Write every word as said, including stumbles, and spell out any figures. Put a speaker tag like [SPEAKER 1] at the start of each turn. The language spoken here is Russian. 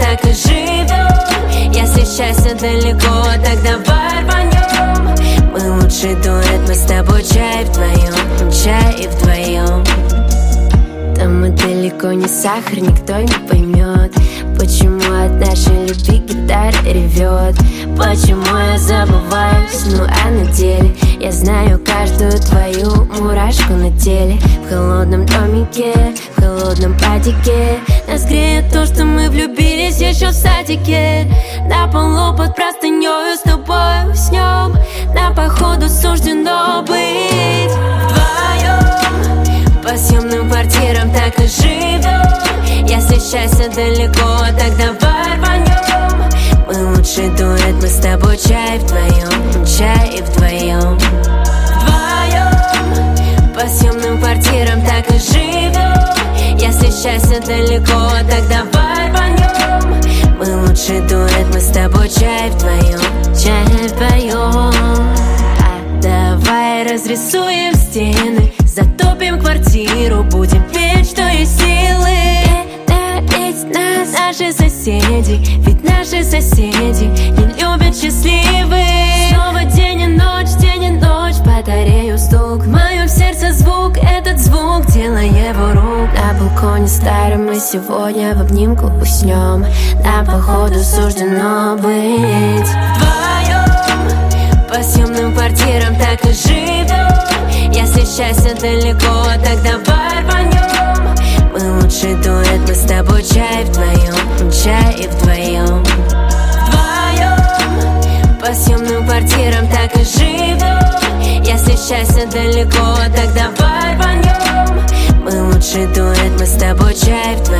[SPEAKER 1] так и живем. Если счастье далеко, так давай рванем. Мы лучший дуэт, мы с тобой чай вдвоем, чай вдвоем. Там мы далеко не сахар, никто не поймет, почему от нашей любви гитара ревет. Почему я забываюсь, ну а на деле я знаю каждую твою мурашку на теле. В холодном домике, в холодном падике нас греет то, что мы влюбились еще в садике. На полу под простынёю с тобой уснем. Нам походу суждено быть вдвоем. По съемным квартирам так и живем. Если счастье далеко, так давай рванем. Мы лучший дуэт, мы с тобой чай вдвоем, чай вдвоем. Вдвоем. По съемным квартирам так и живем. Если счастье далеко, так давай рванем. Мы лучший дуэт, мы с тобой чай вдвоем, чай вдвоем. А давай разрисуем стены, затопим квартиру, будем петь, что есть силы. Ведь нас наши соседи, ведь наши соседи не любят счастливых. Снова день и ночь, день и ночь, батарею стук. В моем сердце звук, этот звук, дело его рук. На балконе старом мы сегодня в обнимку уснем. Нам походу суждено быть вдвоем. По съемным квартирам так и живем. Если счастье далеко, так давай рванем. Мы лучший дуэт, мы с тобой чай вдвоем, чай вдвоем. Вдвоем. По съемным квартирам так и живем. Если счастье далеко, так давай рванем. Мы лучший дуэт, мы с тобой чай вдвоем.